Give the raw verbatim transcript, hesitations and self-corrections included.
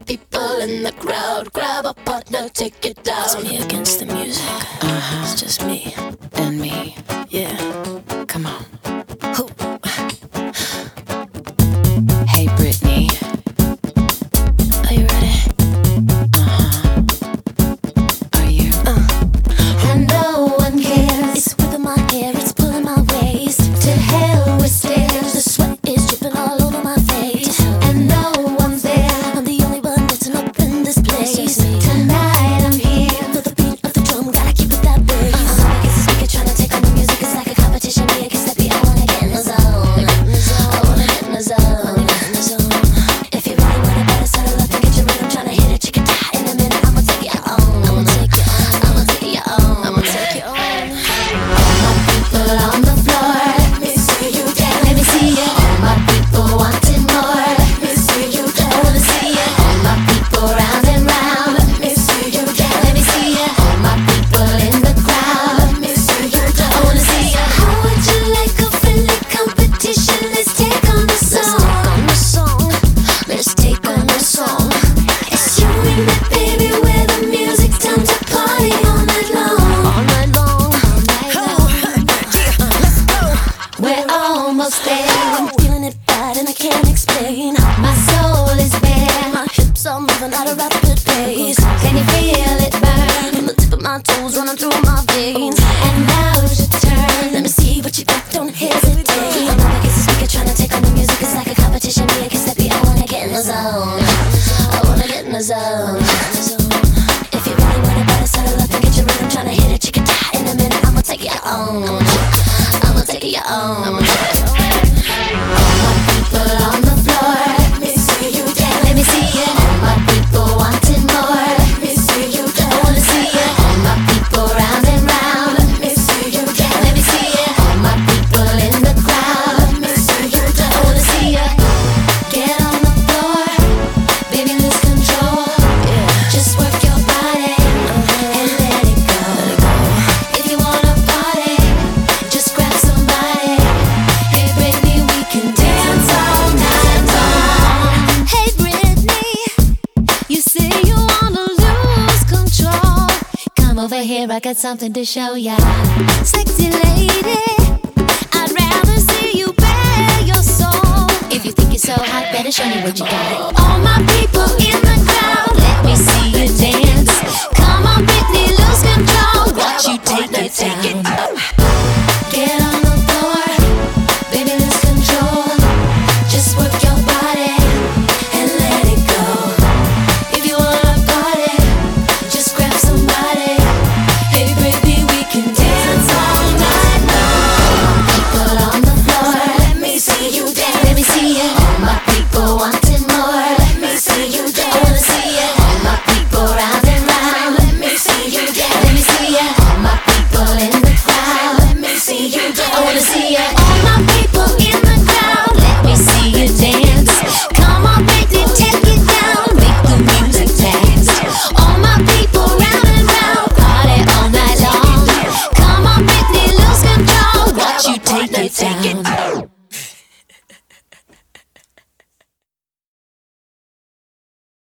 people in the crowd. Grab a partner, take it down. It's me against the music. Uh-huh. It's just me and me. Yeah. Come on. Who? Hey, Britney. Are you ready? Uh-huh. Are you? Uh. And no one cares. It's whipping my hair, it's pulling my waist. To hell with stairs. The sweat is dripping all over my face. And no one's there. I'm the only one dancing up in this place. Tonight I'm here. Feel the beat of the drum, gotta keep it that bass. I'm up against the speaker, trying to take on the music. It's like a competition, me against that beat. I wanna get in the zone. I wanna get in the zone. If you really want it, better settle up and get your rhythm. Tryna hit it, chicken tie. In a minute, I'ma take it on. I'ma take it on. I'ma take it on. I'ma take it on. All my people on the floor. Let me see you dance. Let me see it. All my people wanting more. Let me see you dance. I wanna see it. All my people round and round. Let me see you dance. Let me see it. All my people in the crowd. Let me see you dance. I wanna see it. How would you like a friendly competition? Let's take on the Let's song. take on the song. Let's take on the song. It's you and me, baby, where the music's time to party all night long. All night long. All night long. Let's go. We're almost there. I'm feeling it bad and I can't explain. My soul is bare. My hips are moving at a rapid pace. Can you feel it burn? From the tip of my toes running through my veins. And now's your turn. Let me see what you got, don't hesitate. I'm up against the speaker trying to take on the music. It's like a competition, me against that beat. I wanna get in the zone. I wanna get in the zone. If you really want it, better settle up and get your rhythm. Tryna hit it, chicken tie. In a minute, I'ma take it on. I'ma take it on. All my people on the floor. Let me see you dance. Let me see it. All my people wanting more. Let me see you I dance. wanna see it. All my people round and round. Let me see you dance. Let me see it. All my people in the crowd. Let me see you I dance. wanna see it. Get on the floor, baby, lose control. Just work your body and let it go. If you wanna party, just grab somebody. Hey, Britney, we can dance all night long. Hey Britney, you say you wanna lose control. Come over here, I got something to show ya. Sexy lady, I'd rather see you bare your soul. If you think you're so hot, better show me what you got. All my people in the crowd, let me see you dance. Come on Britney, lose control. Watch you take it down.